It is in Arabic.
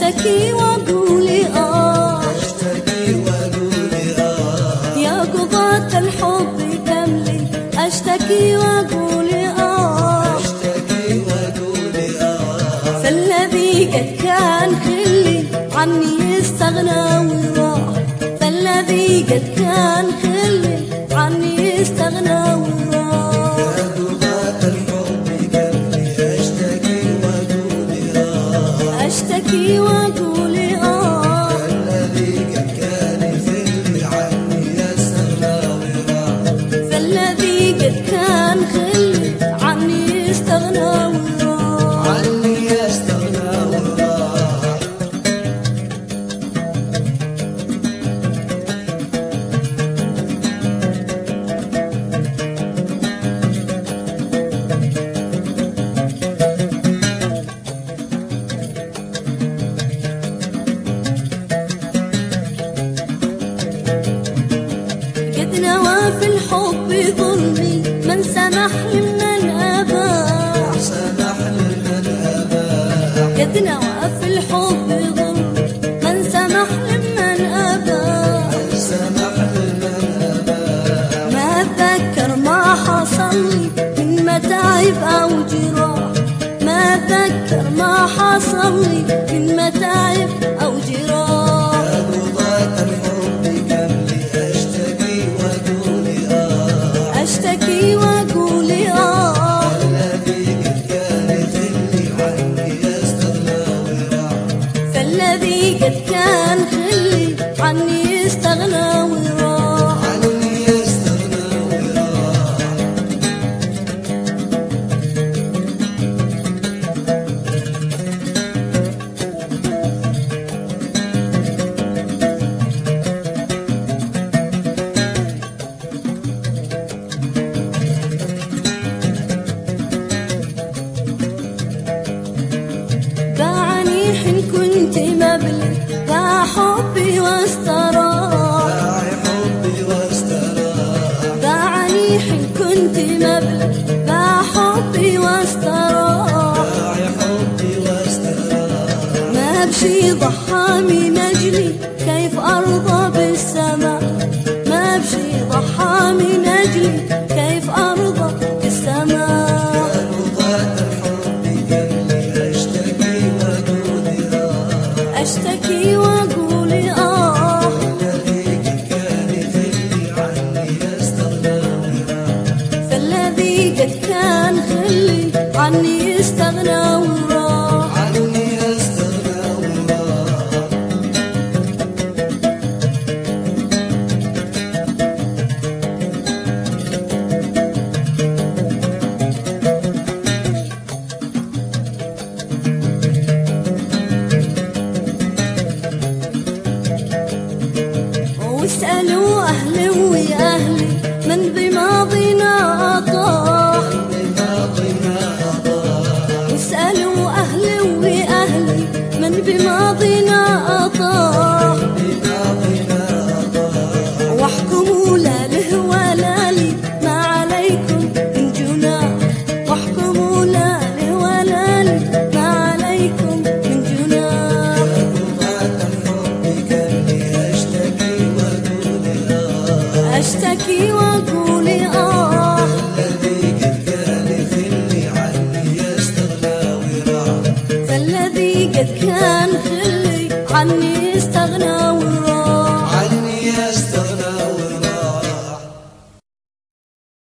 أشتكي وأقولي أشتكي وأقولي يا قضاة الحب كملي. أشتكي وأقولي أشتكي وأقولي فالذي قد كان خلي عني استغنى وراح. فالذي قد كان خلي عني استغنى وراح. يا قضاة الحب قلبي أشتكي وأقولي أشتكي وأقولي الذي قد كان يخلي عني يستغنى وراح. فالذي قد كان خلي عني استغنى وراح. عني يستغنى وراح. قد نوى في الحب ظلمي من سمح لمن أبى. سمح لمن أبى. قد نوى في الحب ظلمي من سمح لمن أبى. سمح لمن أبى. ما أتذكر ما حصل لي من متاعب أو جراح. ما أتذكر ما حصل لي من متاعب أو جراح. يا قضاة الحب قلبي أشتكي وأقولي أشتكي وأقولي الذي قد كان يخلي عني يستغنى وراح. فالذي قد كان خلي عني استغنى وراح. عني يستغنى وراح. باعني حين كنت مبلغ باع حبي واستراح. باع حبي واستراح. باعني حين كنت مبلغ باع حبي واستراح. باع حبي واستراح. ما بشي ضحى من أجلي كيف أرضى بالسماء. ما بشي ضحى من أجلي كيف أرضى بالسماء. يا قضاة الحب قلبي أشتكي وأقولي أشتكي وأقولي الذي قد كان يخلي عني يستغنى وراح. فالذي قد كان خلي عني استغنى وراح. عني يستغنى وراح. واسألوا أهلي وأهلي من بماضينا أطاح. بماضينا أضاع. واسألوا أهلي وأهلي من بماضينا أطاح. بماضينا أضاع. واحكموا لا له ولا لي ما عليكم من جناح. واحكموا لا له ولا لي ما عليكم من جناح. يا قضاة الحب قلبي أشتكي وأقولي أشتكي وأقولي الذي قد كان يخلي عني يستغنى وراح. فالذي قد كان خلي عني استغنى وراح.